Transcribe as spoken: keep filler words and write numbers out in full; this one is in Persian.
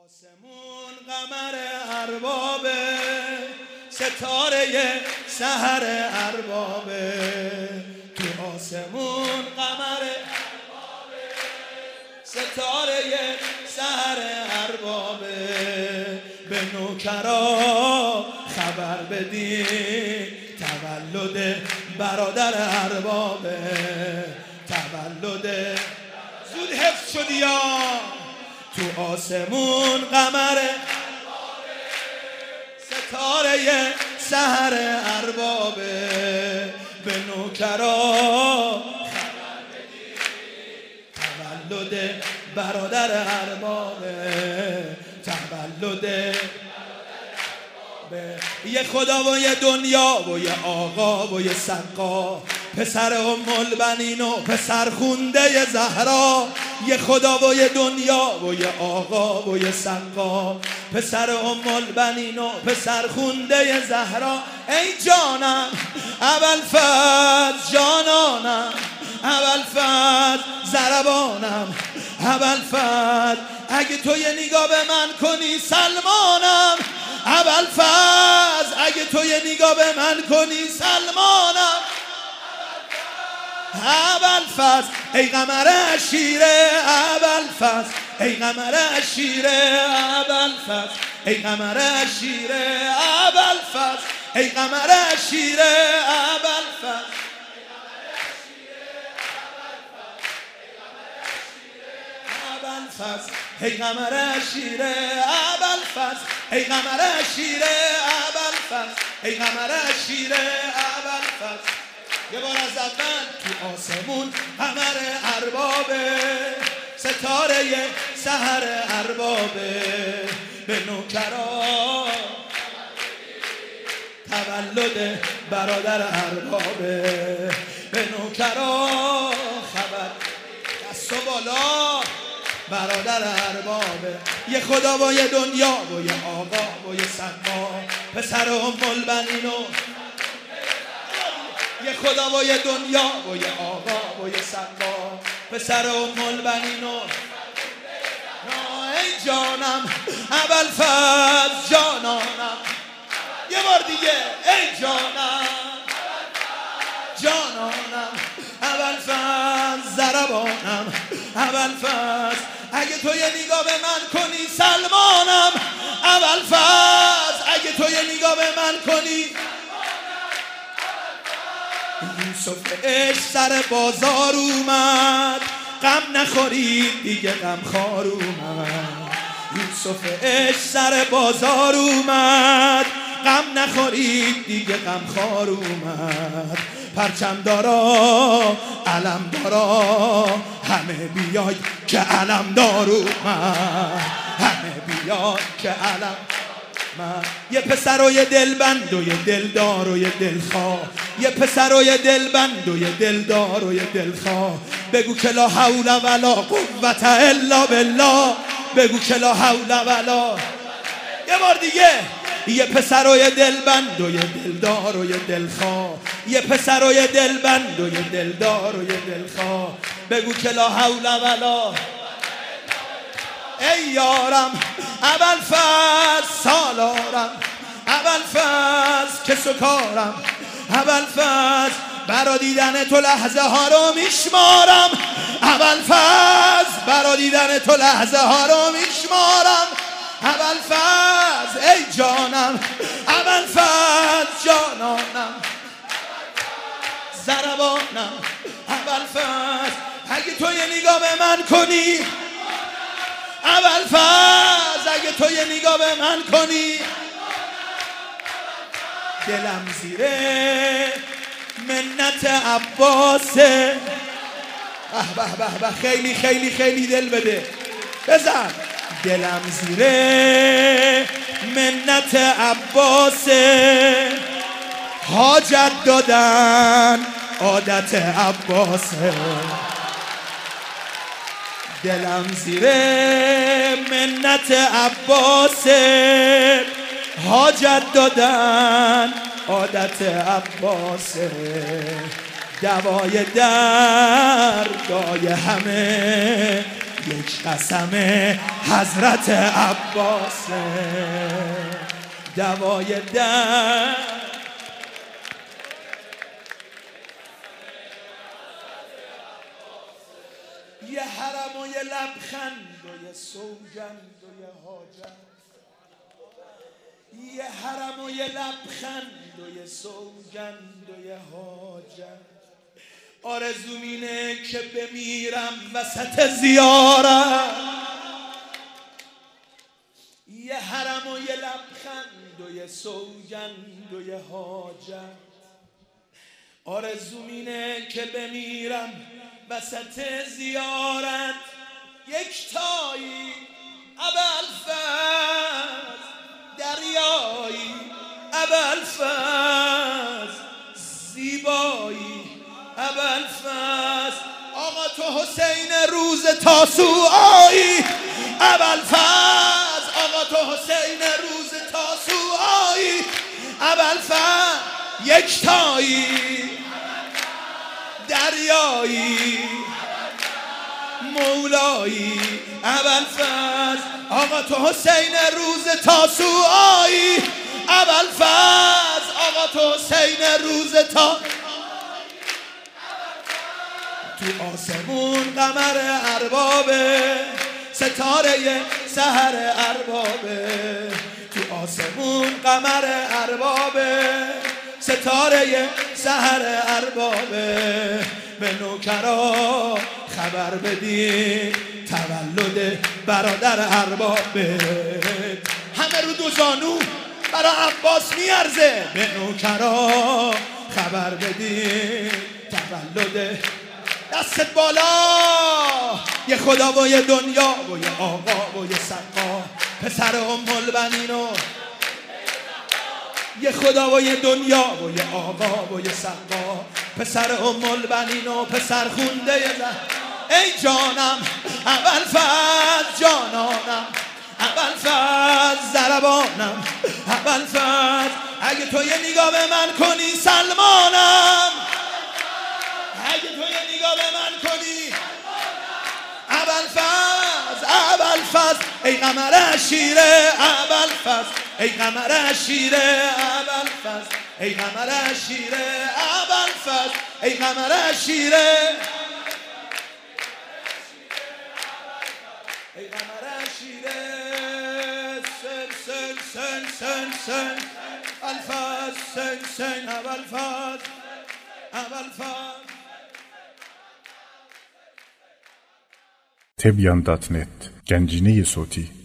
آسمون قمر اربابه، ستاره سحر اربابه. تو آسمون قمر اربابه، ستاره سحر اربابه. به نوکرا خبر بدین تولد برادر اربابه. تولد زود حفظ شدی یا تو آسمون قمر ستاره سحر اربابه. به نوکرا خبر بدی تولد برادر اربابه. تولد یه خدا و یه دنیا و یه آقا و یه سقا، پسر ام البنین و پسر خونده زهرا. یه خدا و یه دنیا و یه آقا و یه سقا، پسر ام البنین و پسر خونده زهرا. ای جانم ابوالفضل، جانانم ابوالفضل، ضربانم ابوالفضل. اگه تو یه نگاه به من کنی سلمانم ابوالفضل. اگه تو یه نگاه به من کنی سلمانم ابوالفضل. ای قمر عشیره ابوالفضل، ای قمر عشیره ابوالفضل، ای قمر عشیره ابوالفضل، ای قمر عشیره ابوالفضل. ای قمر عشیره ابوالفضل، ای قمر عشیره ابوالفضل، ای قمر عشیره ابوالفضل. یه بار از اول تو آسمون قمر اربابه، ستاره سحر اربابه. به نوکرا تولد برادر اربابه. به نوکرا خبر دست و بالا برادر اربابه. یه خدا و یه دنیا و یه آقا و یه سقا، پسر ام البنین و یه خدا و یه دنیا و یه آقا و یه سقا، پسر ام البنین و ای جانم ابوالفضل، جانانم. یه بار دیگه ای جانم جانانم ابوالفضل، ضربانم ابوالفضل. اگه تو یه نگاه به من کنی سلمانم ابوالفضل. اگه تو یه نگاه به من کنی یوسف عشق سر بازار اومد، غم نخورید دیگه غم خار اومد. یوسف عشق سر بازار اومد، غم نخورید دیگه غم خار اومد. پرچم دارا علم دارا، همه بیای که علم دار اومد. همه بیای که علم من. یه پسر و یه دلبند و یه دلدار و یه دلخواه، یه پسر و یه دلبند و یه دلدار و یه دلخواه. بگو که لا حول ولا قوة الا بالله، بگو که لا حول ولا. یه بار دیگه یه پسر و یه دلبند و یه دلدار و یه دلخواه، یه پسر و یه دلبند و یه دلدار و یه دلخواه. بگو که لا حول ولا. ای یارم ابوالفضل، سالارم ابوالفضل، که سکارم ابوالفضل. برا دیدن تو لحظه ها رو میشمارم ابوالفضل، برا دیدن تو لحظه ها رو میشمارم ابوالفضل. ای جانم ابوالفضل، جانانم ضربانم ابوالفضل. اگه تو یه نگاه به من کنی ابوالفضل، اگه تو یه نگاه به من کنی دلم زیره منت عباسه. به به به به، خیلی خیلی خیلی دل بده بزن. دلم زیره منت عباسه، حاجت دادن عادت عباسه. دلم زیره منت عباسه، حاجت دادن عادت عباسه. دوای دردای همه یک قسم حضرت عباسه دوای درد. یه حرم و یه لبخند و یه سوگند و یه حاجت، یه حرم و یه لبخند و یه سوگند و یه حاجت. آرزوم اینه که بمیرم وسط زیارت، یه حرم و یه لبخند و یه سوگند و یه حاجت. آرزوم اینه که بمیرم وسط زیارت. یک تایی ابوالفضل، دریایی ابوالفضل، زیبایی ابوالفضل. آقا تو حسین روز تاسوعایی ابوالفضل، آقا تو حسین روز تاسوعایی ابوالفضل. یکتایی دریایی مولایی ابوالفضل. آقا تو حسین روز تاسوعایی ابوالفضل، آقا تو حسین روز تا. تو آسمون قمر اربابه، ستاره سحر اربابه. تو آسمون قمر اربابه، ستاره سحر اربابه. به نوکرا خبر بدین تولد برادر اربابه. همه رو دو زانو برا عباس میارزه. به نوکرا خبر بدین تولد. دستت بالا. یه خدا و یه دنیا و یه آقا و یه سقا، پسر ام البنین و یه خدا و یه دنیا و یه آقا و یه سقا، پسر ام البنین و پسر خونده زهرا. ای جانم ابوالفضل، جانانم ابوالفضل، ضربانم ابوالفضل. اگه تو یه نگاه به من کنی سلمانم، اگه تو یه نگاه به من کنی ابوالفضل. ابوالفضل ای قمر شیره ابوالفضل، ای قمر شیره ابوالفضل، ای قمر شیره ابوالفضل، ای قمر شیره، ای قمر شیره. سن سن سن سن سن الفضل، سن سن ابوالفضل، ابوالفضل. تبیان دات نت گنجینه صوتی